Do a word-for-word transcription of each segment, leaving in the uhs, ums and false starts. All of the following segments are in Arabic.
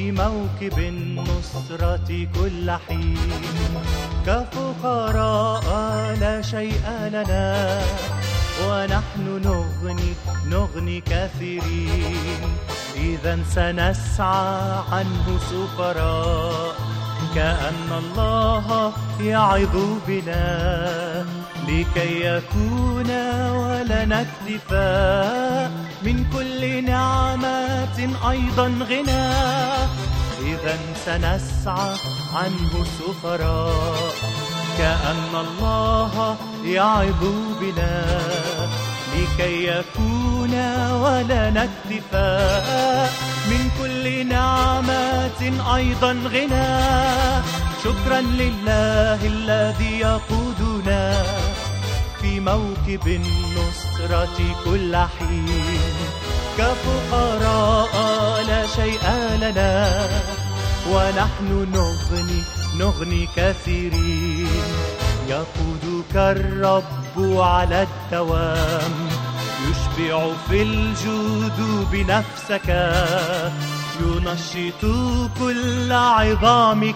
في موكب النصرة كل حين، كفقراء لا شيء لنا ونحن نغني نغني كثيرين. إذا سنسعى عنه سفراء، كأن الله يعظ بنا، لكي يكون ولنا اكتفاء من كل نعمات أيضا غنى. إذا سنسعى عنه سفراء، كأن الله يعظ بنا، لكي يكون ولنا اكتفاء من كل نعمات أيضا غنى. شكرا لله الذي يقودنا في موكب النصرة كل حين، كفقراء لا شيء لنا ونحن نغني نغني كثيرين. يقودك الرب على الدوام، يشبع في الجود بنفسك، ينشط كل عظامك،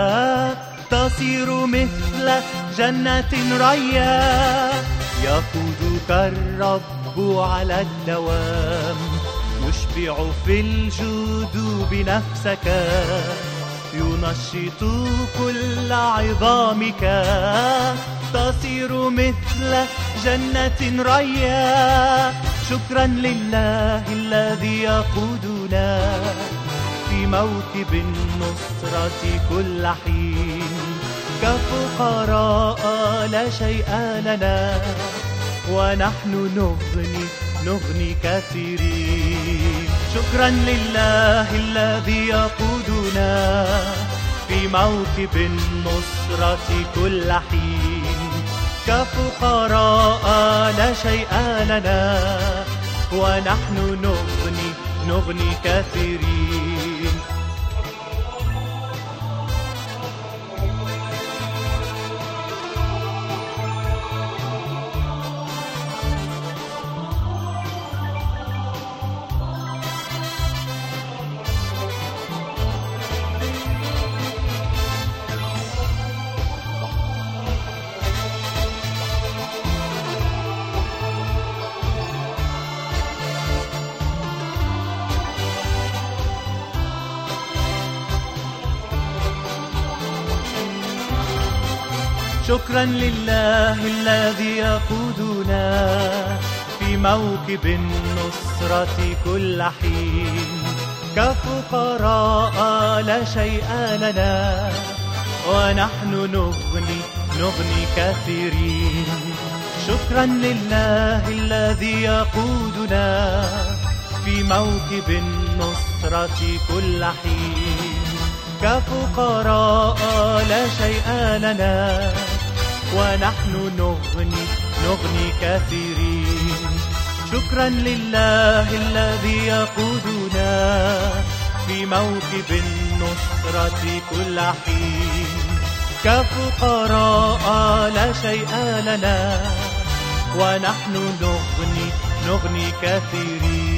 تصير مثل جنة ريا. يقودك الرب على الدوام، يشبع في الجود بنفسك، ينشط كل عظامك، تصير مثل جنة ريا. شكرا لله الذي يقودنا في موكب النصرة كل حين، كفقراء لا شيء لنا ونحن نغني نغني كثيرين. شكرا لله الذي يقودنا في موكب النصرة كل حين، كفقراء لا شيء لنا ونحن نغني نغني كثيرين. شكرا لله الذي يقودنا في موكب النصرة كل حين، كفقراء لا شيء لنا ونحن نغني نغني كثيرين. شكرا لله الذي يقودنا في موكب النصرة كل حين، كفقراء لا شيء لنا ونحن نغني نغني كثيرين. شكرا لله الذي يقودنا في موكب النصرة كل حين، كفقراء لا شيء لنا ونحن نغني نغني كثيرين.